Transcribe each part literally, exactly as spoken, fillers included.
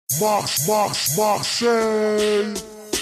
Marche, marche, Marseille.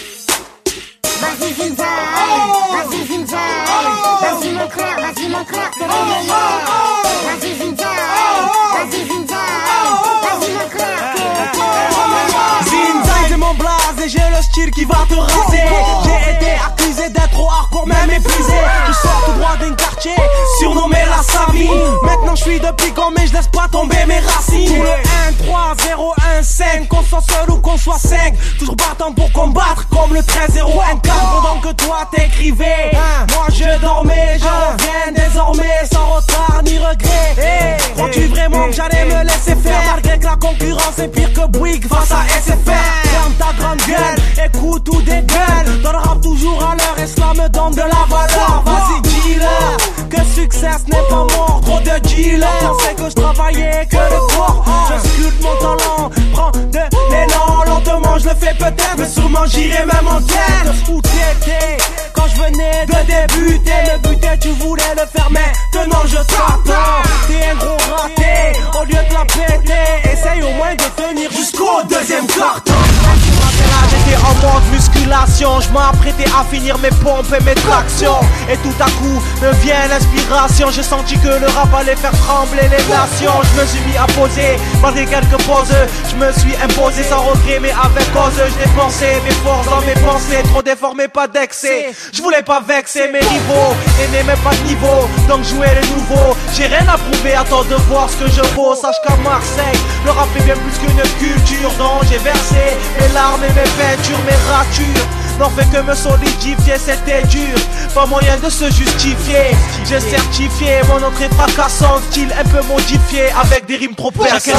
Vas-y Zinza, vas-y Zinza, vas-y mon cœur, vas-y mon cœur, t'es le meilleur. Vas-y Zinza, vas-y Zinza, vas-y mon cœur, t'es le meilleur. Zinza c'est mon blaze et j'ai le style qui va te raser. J'ai été accusé d'être trop hardcore, même épuisé. Je sors tout droit d'un quartier, surnommé la Savine. Maintenant je suis de Pigon mais je laisse pas tomber mes racines. Pour le un trois zéro un cinq, qu'on soit seul ou qu'on soit cinq, toujours battant pour combattre comme le treize zéro un quatre. Pendant que toi t'écrivais, moi je dormais, je reviens désormais sans retard ni regret. Crois-tu vraiment que j'allais me laisser faire, malgré que la concurrence est pire que Bouygues face à S F R? Ferme ta grande gueule, écoute ou dégueule, dans le rap toujours à l'heure et cela me donne de la valeur. Vas-y dealer, que succès ce n'est pas mort, trop de dealers, c'est que je travaillais que le corps. Je sculpte mon talent, prends de l'élan, lentement je le fais peut-être, mais sûrement j'irai même en quête. Où t'étais quand je venais de débuter, le but est tu voulais le faire, maintenant je t'attends. T'es un gros raté, au lieu de la péter, essaye au moins de tenir jusqu'au deuxième carton. J'étais en mode musculation, je m'apprêtais à finir mes pompes et mes tractions. Et tout à coup me vient l'inspiration, j'ai senti que le rap allait faire trembler les nations. Je me suis mis à poser, malgré quelques pauses, je me suis imposé sans regret mais avec cause. Je dépensais mes forces dans mes pensées, trop déformé, pas d'excès. Je voulais pas vexer mes rivaux, et n'aimais pas de niveau, donc jouer le nouveau. J'ai rien à prouver, attends de voir ce que je vaux. Sache qu'à Marseille, le rap est bien plus qu'une culture, dont j'ai versé mes larmes et mes peintures, mes ratures n'ont fait que me solidifier, c'était dur, pas moyen de se justifier. J'ai certifié mon entrée fracassante, style un peu modifié, avec des rimes trop perçantes.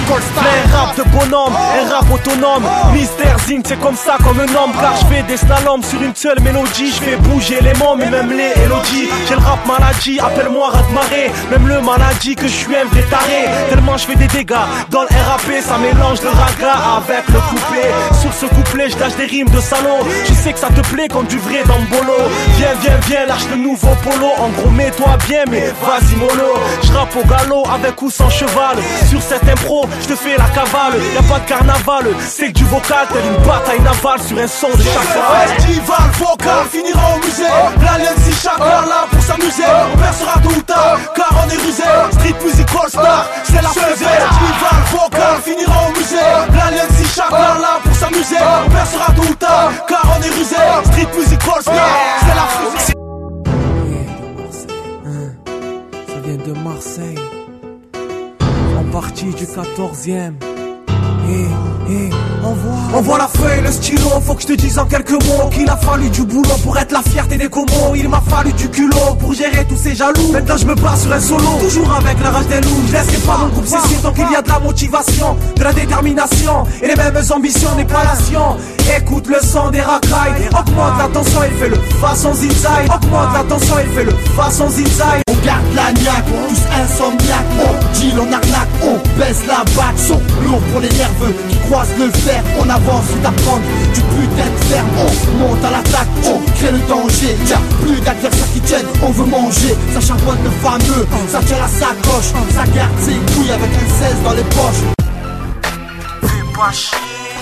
Un rap de bonhomme, un rap autonome, Mister Zing c'est comme ça qu'on me nomme, car je fais des slaloms sur une seule mélodie. Je fais bouger les mômes et même les élodies. J'ai le rap maladie, appelle-moi rat-marée, même le maladie que je suis un vrai taré. Tellement je fais des dégâts, dans le R A P ça mélange le raga avec le couplet. Sur ce couplet je lâche des rimes de salaud. Je sais que ça te plaît comme du vrai dans le bolo. Viens, viens, viens, lâche le nouveau polo. En gros, mets-toi bien, mais vas-y mollo. Je rappe au galop avec ou sans cheval. Sur cette impro, je te fais la cavale. Y'a pas de carnaval, c'est que du vocal. Telle une bataille navale sur un son de chacal. Festival vocal finira au musée. L'alliance si chacun là pour s'amuser. On percera tout ou tard, car on est rusé. Street music all star, c'est la fusée. Festival vocal finira au musée. L'alliance si chacun là pour s'amuser. On percera tout ou tard, car on est rusé. Street music all star, c'est la fusée. Ça vient de Marseille, en partie du quatorzième. Hey, hey, envoie. Envoie la feuille, le stylo, faut que je te dise en quelques mots qu'il a fallu du boulot pour être la fierté des comos. Il m'a fallu du culot pour gérer tous ces jaloux. Maintenant je me bats sur un solo, toujours avec la rage des loups. Je laisserai pas mon groupe cesser tant qu'il y a de la motivation, de la détermination et les mêmes ambitions des palations. Écoute le son des racailles, augmente la tension, il fait le façon zinzai. Augmente la tension, il fait le façon zinzai. On garde la niaque, tous insomniaques. On deal, on arnaque, on baisse la batte. Son lourd pour les nerveux qui croisent le fer. On avance d'apprendre du putain de ferme. On monte à l'attaque, on crée le danger. Y'a plus d'adversaires qui tiennent, on veut manger. Ça charbonne le fameux, ça tient la sacoche. Ça garde ses couilles avec un seize dans les poches. Fais pas chier,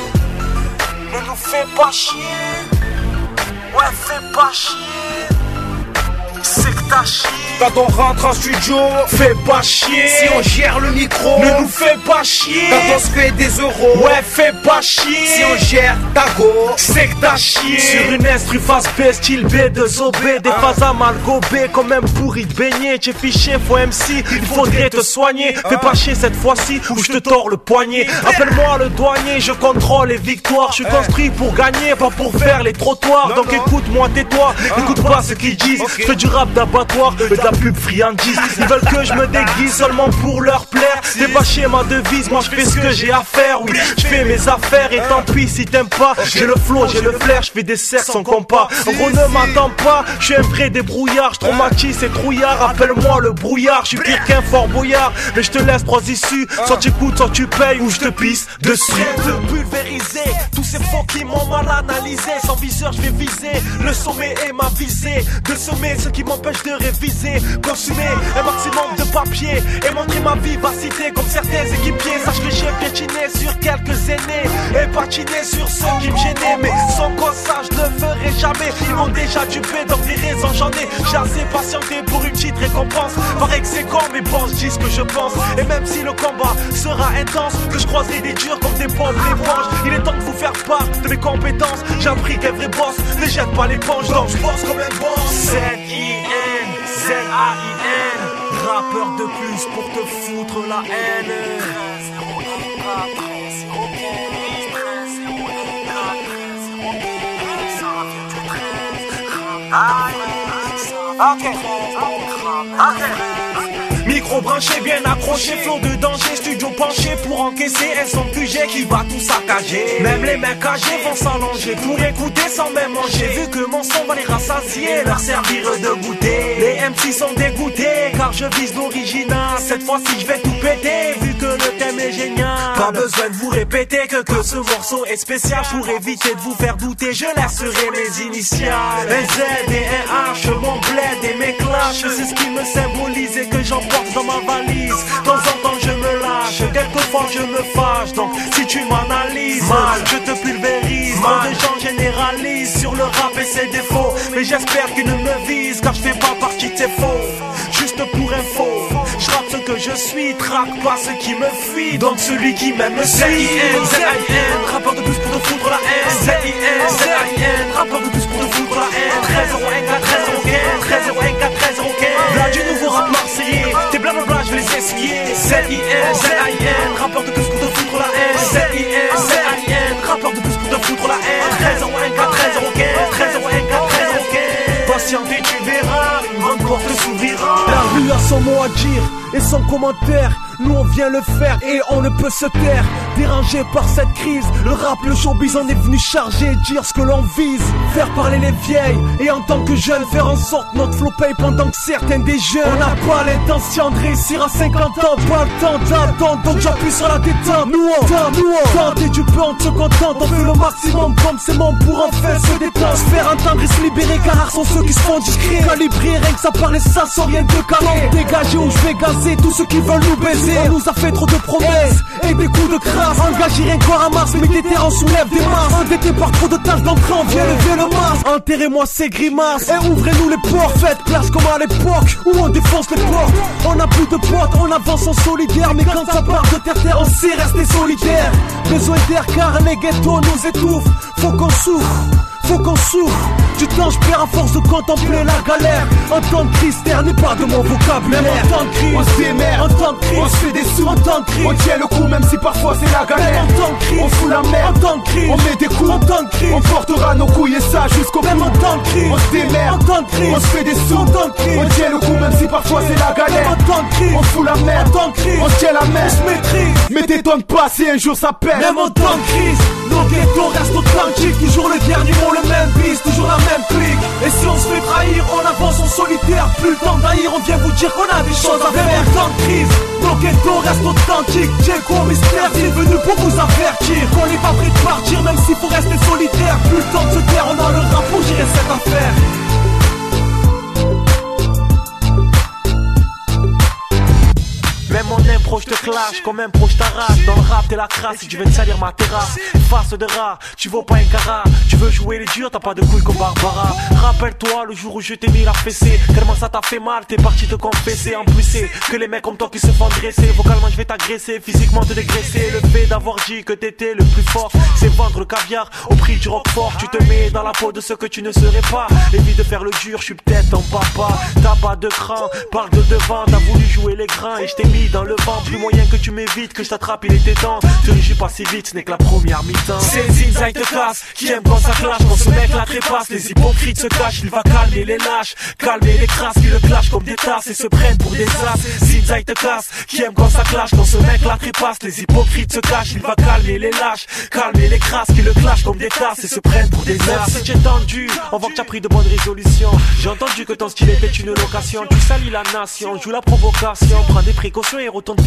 ne nous fais pas chier. Ouais, fais pas chier, c'est que t'as chier. Quand on rentre en studio, fais pas chier. Si on gère le micro, ne nous fais pas chier. Quand on se fait des euros, ouais, fais pas chier. Si on gère ta go, c'est que t'as chier. Sur une instru face B, style B deux O B, des phases à mal gobé, comme un pourri de beignet. T'es fiché, faut M C, il faudrait te soigner. Fais pas chier cette fois-ci, ou je te tords le poignet. Appelle-moi le douanier, je contrôle les victoires. Je suis construit pour gagner, pas pour faire les trottoirs. Donc écoute-moi, tais-toi, écoute pas ce qu'ils disent. Je fais du rap d'abattoir, et de la pub friandise. Ils veulent que je me déguise seulement pour leur plaire. C'est pas chier ma devise, moi je fais ce que j'ai à faire. Oui, je fais mes affaires et tant pis si t'aimes pas. J'ai le flow, j'ai le flair, je fais des cercles sans compas. En gros ne m'attends pas, je suis un vrai débrouillard. Je traumatise ces trouillards, appelle-moi le brouillard. Je suis pire qu'un fort boyard, mais je te laisse trois issues. Soit tu coûtes, soit tu payes ou je te pisse dessus. De pulvériser tous ces faux qui m'ont mal analysé. Sans viseur je vais viser le sommet et ma visée. De sommer ce qui m'empêche de réviser. consumer un maximum de papier et montrer ma vivacité comme certains équipiers. Sache que j'ai piétiné sur quelques aînés et patiné sur ceux qui me gênaient, mais sans cause ça je ne ferai jamais. Ils m'ont déjà dupé, donc des raisons j'en ai. J'ai assez patienté pour une petite récompense. Paraît que c'est con, mais bon, je dis ce que je pense. Et même si le combat sera intense, que je croiserai des durs comme des pauvres éponges, il est temps de vous faire part de mes compétences. J'ai appris qu'un vrai boss ne jette pas l'éponge, donc je bosse comme un boss. Z I N, Z A I N, rappeur de plus pour te foutre la haine. Ok, ok. Micro branché, bien accroché, flot de danger, studio penché pour encaisser un son Q G qui va tout saccager. Même les mecs âgés vont s'allonger pour écouter sans même manger. Vu que mon son va les rassasier, leur servir de goûter. Les M C sont dégoûtés car je vise l'original. Cette fois-ci je vais tout péter vu que le thème est génial. Pas besoin de vous répéter que, que ce morceau est spécial. Pour éviter de vous faire douter, je laisserai mes initiales. Un Z et un H, mon bled et mes clashs, c'est ce qui me symbolise et que j'emporte dans ma valise. De temps en temps je me lâche, quelquefois je me fâche. Donc si tu m'analyses mal, je te pulvérise. Mal. Tant de gens généralisent sur le rap et ses défauts, mais j'espère qu'ils ne me visent car je fais pas partie de ces faux. Juste pour info, je rappe ce que je suis, traque pas ce qui me fuit. Donc celui qui m'aime me suit. Z I N, Z I N, rappeur de plus pour te foutre la haine. Z I N, Z I N, rappeur de plus pour te foutre la haine. treize zéro un quatre, treize zéro quinze, treize zéro un quatre, treize zéro quinze. Là du nouveau rap marseillais, tes blablabla je vais les essuyer. Z I N, Z I N, rappeur de plus pour te foutre la haine. Z I N, Z I N, rappeur de plus pour te foutre la haine. treize zéro un quatre, treize zéro quinze, treize zéro un quatre, treize zéro quinze. Patiente et tu verras, une grande porte s'ouvrira. La rue a son mot à dire et son commentaire. Nous on vient le faire et on ne peut se taire. Dérangé par cette crise, le rap, le showbiz on est venu charger et dire ce que l'on vise. Faire parler les vieilles et en tant que jeunes faire en sorte notre flow paye pendant que certains des jeunes. On n'a pas l'intention de réussir à cinquante ans, pas le temps d'attendre, donc j'appuie sur la détente. Nous on tente, nous on tente et du peu on se contente. On fait le maximum comme c'est mon pour enfin se détendre. Se faire entendre et se libérer car rares sont ceux qui se font discrets. Calibrer rien que ça parler ça sans rien de calé. Dégager où je vais gazer tous ceux qui veulent nous baiser. On nous a fait trop de promesses et des coups de crasse. Engagé rien qu'en ramasse, mais des terres on soulève des masses. Endetté par trop de tâches d'entrée, on vient lever le masque. Enterrez-moi ces grimaces et ouvrez-nous les portes. Faites place comme à l'époque où on défonce les portes. On a plus de potes, on avance en solidaire. Mais quand ça part de terre-terre, on sait rester solidaire. Besoin d'air car les ghettos nous étouffent. Faut qu'on souffre, faut qu'on souffre. Du temps je perds à force de contempler la galère. En temps de crise, terre n'est pas de mon vocabulaire. Même en temps de crise, on se démerde, en temps de crise, on se fait des sous. En temps de crise, on tient le coup même si parfois c'est la galère. Même en temps de crise, on fout la merde, en temps de crise, on met des coups. En temps de crise, on portera nos couilles et ça jusqu'au bout. Même en temps de crise, on se démerde, en temps de crise, on se fait des sous. En temps de crise, on tient le coup même si parfois c'est la galère. Même en temps de crise, on fout la merde, en temps de crise, on tient la merde, on se maîtrise. Mais t'étonnes pas si un jour ça perd. Même en temps de crise, nos ghettos restent authentiques. Toujours le dernier mot, le même bis, toujours la même clique. Et si on se fait trahir, on avance en solitaire. Plus le temps d'haïr, on vient vous dire qu'on a des choses à faire. Même en temps de crise, nos ghettos restent authentiques. Djeko Mystère, il est venu pour vous avertir qu'on n'est pas prêt de partir, même s'il faut rester solitaire. Plus le temps de se taire, on a le rap pour gérer cette affaire. Même en impro, je te clash, comme impro, je t'arrache. Dans le rap, t'es la crasse, si tu veux te salir ma terrasse. Face de rat, tu vaux pas un carat. Tu veux jouer les durs, t'as pas de couilles comme Barbara. Rappelle-toi le jour où je t'ai mis la fessée. Tellement ça t'a fait mal, t'es parti te confesser. En plus, c'est que les mecs comme toi qui se font dresser. Vocalement, je vais t'agresser, physiquement te dégraisser. Le fait d'avoir dit que t'étais le plus fort, c'est vendre le caviar au prix du roquefort. Tu te mets dans la peau de ce que tu ne serais pas. Évite de faire le dur, je suis peut-être ton papa. T'as pas de cran, parle de devant. T'as voulu jouer les grains et je t'ai mis dans le vent, plus moyen que tu m'évites, que je t'attrape, il était temps. Te réjouis pas si vite, ce n'est que la première mi-temps. C'est les inside te casse, qui aime quand ça clash. Quand ce mec la trépasse, les hypocrites se cachent. Il va calmer les lâches, calmer les crasses qui le clashent comme des tasses et se prennent pour des as. Inside te casse, qui aime quand ça clash. Quand ce mec la trépasse, les hypocrites se cachent. Il va calmer les lâches, calmer les crasses qui le clashent comme des tasses et se prennent pour des as. Si tu es tendu, on voit que tu as pris de bonnes résolutions. J'ai entendu que ton style était une location. Tu salis la nation, joue la provocation, prends des précautions et retourne faire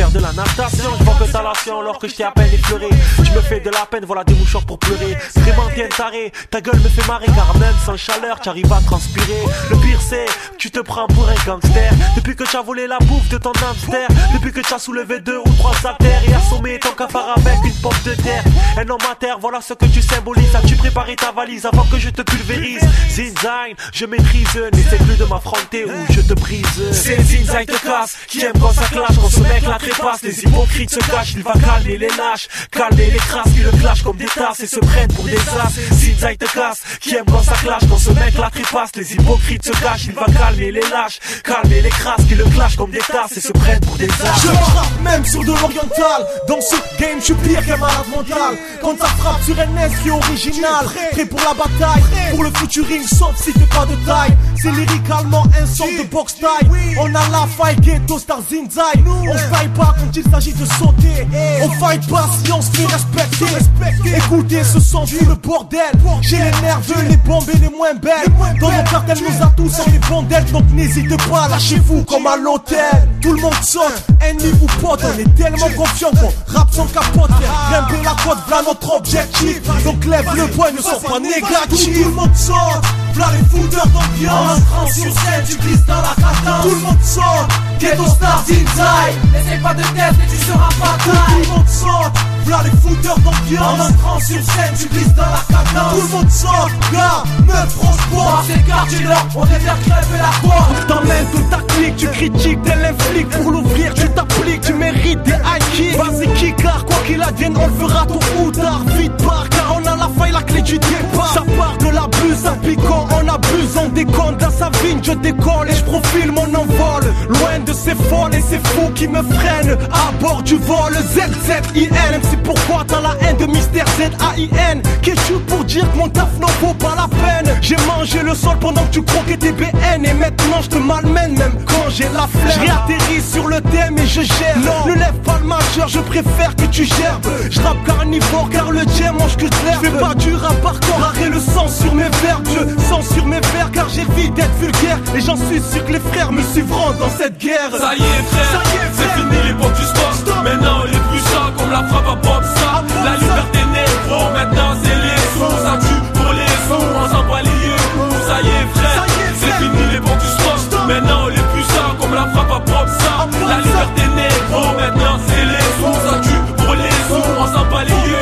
faire de la natation. Je vois que t'as la science alors que je t'ai à peine effleuré. Tu me fais de la peine, voilà des mouchoirs pour pleurer. Vraiment bien taré, ta gueule me fait marrer car même sans chaleur tu arrives à transpirer. Le pire c'est que tu te prends pour un gangster. Depuis que tu as volé la bouffe de ton hamster, depuis que tu as soulevé deux ou trois haltères et assommé ton cafard avec une pomme de terre. Un homme à terre, voilà ce que tu symbolises. As-tu préparé ta valise avant que je te pulvérise? Zinzine, je maîtrise, n'essaie plus de m'affronter ou je te brise. C'est Zinzine te casse, qui aime quand ça clash. Quand ce mec la trépasse, les hypocrites se cachent. Il va calmer les lâches, calmer les crasses qui le clashent comme des tasses et se prennent pour des as. Zinzine te casse, qui aime quand ça clash. Quand ce mec la trépasse, les hypocrites se cachent. Il va calmer les lâches, calmer les crasses qui le clashent comme des tasses et se prennent pour des as. Je frappe même sur de l'oriental. Dans ce game, je suis pire qu'un malade mental. Quand ça frappe sur un S qui est original, prêt pour la bataille, pour le futuring, sauf si t'es pas de taille. C'est lyricalement un son de box taille. On a la faille, ghetto, star Zinzine. On se faille pas quand il s'agit de sauter. On fight pas si on se fait respecter. Écoutez ce son, tout le bordel. J'ai les nerveux, les bombes et les moins belles. Dans nos cartels, nous atouts sont les bondelles. Donc n'hésitez pas, lâchez-vous comme à l'hôtel. Tout le monde saute, ennemi ou pote. On est tellement confiant qu'on rappe sans capote. Grimper la côte, voilà notre objectif. Donc lève le poing, ne sois pas négatif. Tout le monde saute, voilà les fouteurs d'ambiance. En entrant sur scène, tu glisses dans la cadence. Tout le monde saute, ghetto star Zinzine. N'essaie pas de test et tu seras pas taille. Tout le monde saute, voilà les fouteurs d'ambiance. En entrant sur scène, tu glisses dans la cadence. Tout le monde saute, gars, meuf, franchement. Dans ces quartiers là, on te faire crèver la voix. T'emmènes toute ta clique, tu critiques tel un flic. Pour l'ouvrir, tu t'appliques, tu mérites des high kicks. Vas-y, kickard, quoi qu'il advienne, on le fera tôt ou tard. Vite part, car on a la faille, la clé du départ. Ça part de l'abus, ça piquant, on abuse, on déconne. Dans sa vigne, je décolle et je profile mon envol. Loin de ces folles et ces fous qui me freinent. À bord du vol, Z Z I N. C'est pourquoi t'as la haine de Mister Z A I N. Qu'es-tu pour dire que mon taf n'en vaut pas la peine? J'ai mangé le sol pendant que tu croquais tes B N. Et maintenant je te malmène même quand j'ai la flemme. Je réatterris sur le thème et je gère. Non, ne lève pas le majeur, je préfère que tu gerbes. Je rappe carnivore car le jam mange que de l'herbe. Je fais pas du rap par corps, arrête le sang sur mes verbes. Je sens sur mes vers car j'évite d'être vulgaire. Et j'en suis sûr que les frères me suivront dans cette guerre. Ça y est frère, c'est fini l'époque du stop. Maintenant on est plus ça comme la frappe à Bob ça. La liberté négro, maintenant c'est les sous. Ça tue pour les sous, on s'en bat les yeux. Ça y est frère, c'est fini l'époque du stop. Maintenant on est plus ça comme la frappe à Bob ça. La liberté négro, maintenant c'est les sous. Ça tue pour les sous, on s'en bat les yeux.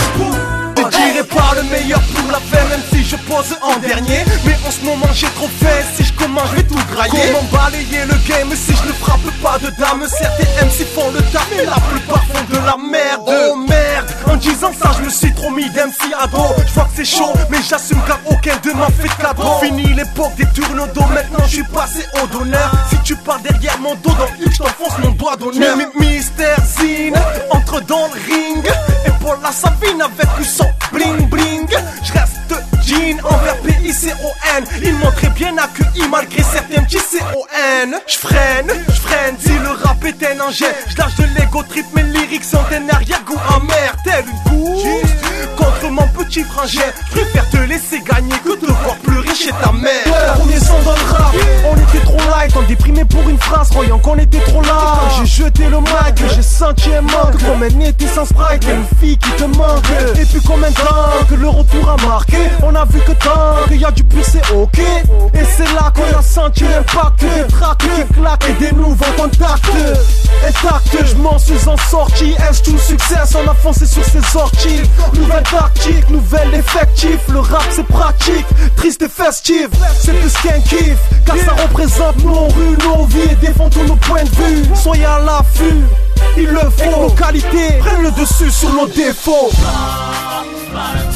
Je dirais pas le meilleur pour la faire, même si je pose en dernier. Mais en ce moment j'ai trop fait, si je commence je vais tout grailler. Comment balayer le game si je ne frappe pas de dame? Certains M C font le taf mais la plupart font de la merde. Oh merde, en disant ça je me suis trop mis d'M C à dos. Je vois que c'est chaud mais j'assume car aucun de m'a fait de cadeau. Fini l'époque des tourneaux, maintenant je suis passé au donneur. Si tu pars derrière mon dos dans le X, je t'enfonce mon doigt d'honneur. Mister Zine entre dans le ring et pour la Sabine avec ou sans bling bling. Je reste jean envers P I C O N. Il m'ont bien accueilli malgré certains petits C O N. J'freine, j'freine, si le rap est un engin. J'lâche de l'ego trip, mes lyrics sont un arrière-goût amer. Tel une goutte contre mon petit frangin. J'préfère te laisser gagner que te voir pleurer chez ta mère. Ouais, premier son dans le rap, on était trop light. On déprimait pour une phrase, croyant qu'on était trop là. J'ai jeté le mic, j'ai senti un manque. Comme un été sans sprite, y'a une fille qui te manque. Et puis combien de temps que le retour a marqué? On a vu que tant qu'il y a du pur c'est ok. Et c'est là qu'on a senti l'impact des tracks qui claquent et des nouveaux contacts. Intact, je m'en suis en sorti. Est-ce tout succès, on a foncé sur ses sorties. Nouvelle tactique, nouvel effectif. Le rap c'est pratique, triste et festif. C'est plus qu'un kiff, car ça représente nos rues, nos vies et défend tous nos points de vue. Soyez à l'affût, il le faut. Nos qualités prennent le dessus sur nos défauts.